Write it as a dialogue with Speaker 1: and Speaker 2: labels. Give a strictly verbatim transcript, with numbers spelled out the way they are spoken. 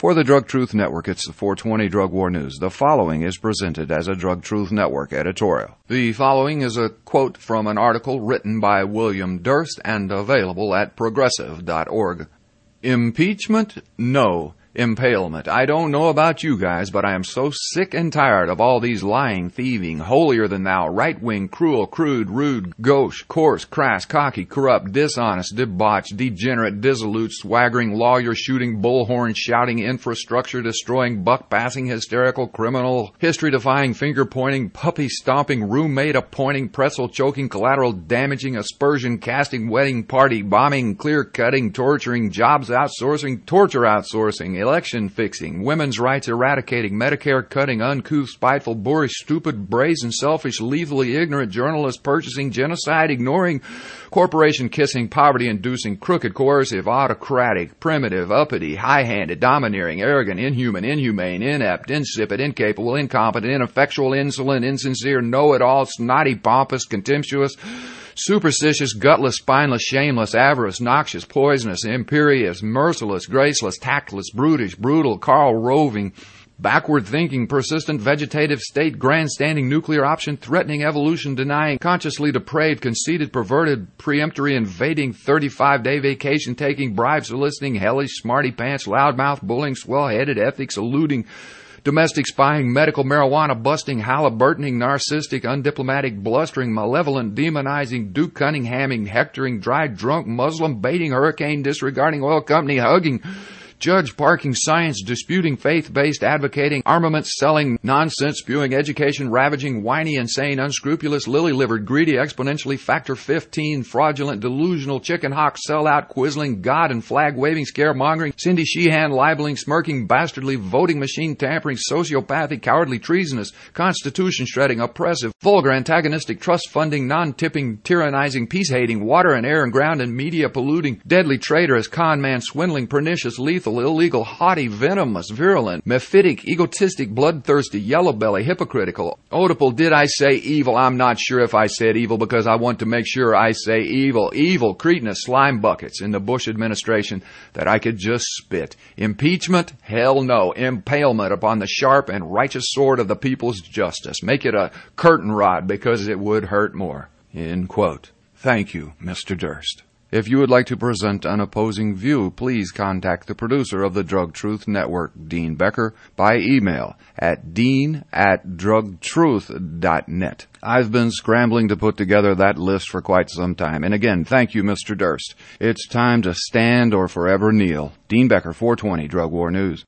Speaker 1: For the Drug Truth Network, it's the four twenty Drug War News. The following is presented as a Drug Truth Network editorial. The following is a quote from an article written by William Durst and available at progressive dot org. Impeachment? No. Impalement. I don't know about you guys, but I am so sick and tired of all these lying, thieving, holier-than-thou, right-wing, cruel, crude, rude, gauche, coarse, crass, cocky, corrupt, dishonest, debauched, degenerate, dissolute, swaggering, lawyer-shooting, bullhorn shouting, infrastructure-destroying, buck-passing, hysterical, criminal, history-defying, finger-pointing, puppy-stomping, roommate-appointing, pretzel-choking, collateral-damaging, aspersion-casting, wedding party-bombing, clear-cutting, torturing, jobs-outsourcing, torture-outsourcing, election fixing, women's rights eradicating, Medicare cutting, uncouth, spiteful, boorish, stupid, brazen, selfish, lethally ignorant, journalist purchasing, genocide ignoring, corporation kissing, poverty inducing, crooked, coercive, autocratic, primitive, uppity, high-handed, domineering, arrogant, inhuman, inhumane, inept, insipid, incapable, incompetent, ineffectual, insolent, insincere, know-it-all, snotty, pompous, contemptuous, superstitious, gutless, spineless, shameless, avarice, noxious, poisonous, imperious, merciless, graceless, tactless, brutish, brutal, Karl roving, backward-thinking, persistent, vegetative state, grandstanding, nuclear option, threatening, evolution-denying, consciously depraved, conceited, perverted, preemptory, invading, thirty-five-day vacation-taking, bribe-soliciting, hellish, smarty-pants, loudmouth, bullying, swell-headed, ethics-eluding, domestic spying, medical marijuana busting, halliburtoning, narcissistic, undiplomatic, blustering, malevolent, demonizing, Duke Cunninghaming, hectoring, dry drunk, Muslim, baiting, hurricane, disregarding, oil company, hugging, judge parking, science disputing, faith-based, advocating, armaments selling, nonsense spewing, education ravaging, whiny, insane, unscrupulous, lily-livered, greedy, exponentially, factor fifteen, fraudulent, delusional, chicken hawk, sellout, quizzling, god and flag-waving, scaremongering, Cindy Sheehan, libeling, smirking, bastardly, voting machine tampering, sociopathic, cowardly, treasonous, constitution shredding, oppressive, vulgar, antagonistic, trust-funding, non-tipping, tyrannizing, peace-hating, water and air and ground and media polluting, deadly, traitorous, con-man, swindling, pernicious, lethal, illegal, haughty, venomous, virulent, mephitic, egotistic, bloodthirsty, yellow-belly, hypocritical, oedipal, did I say evil? I'm not sure if I said evil because I want to make sure I say evil. Evil, cretinous, slime buckets in the Bush administration that I could just spit. Impeachment? Hell no. Impalement upon the sharp and righteous sword of the people's justice. Make it a curtain rod because it would hurt more. End quote. Thank you, Mister Durst. If you would like to present an opposing view, please contact the producer of the Drug Truth Network, Dean Becker, by email at dean at drug truth dot net. I've been scrambling to put together that list for quite some time. And again, thank you, Mister Durst. It's time to stand or forever kneel. Dean Becker, four twenty Drug War News.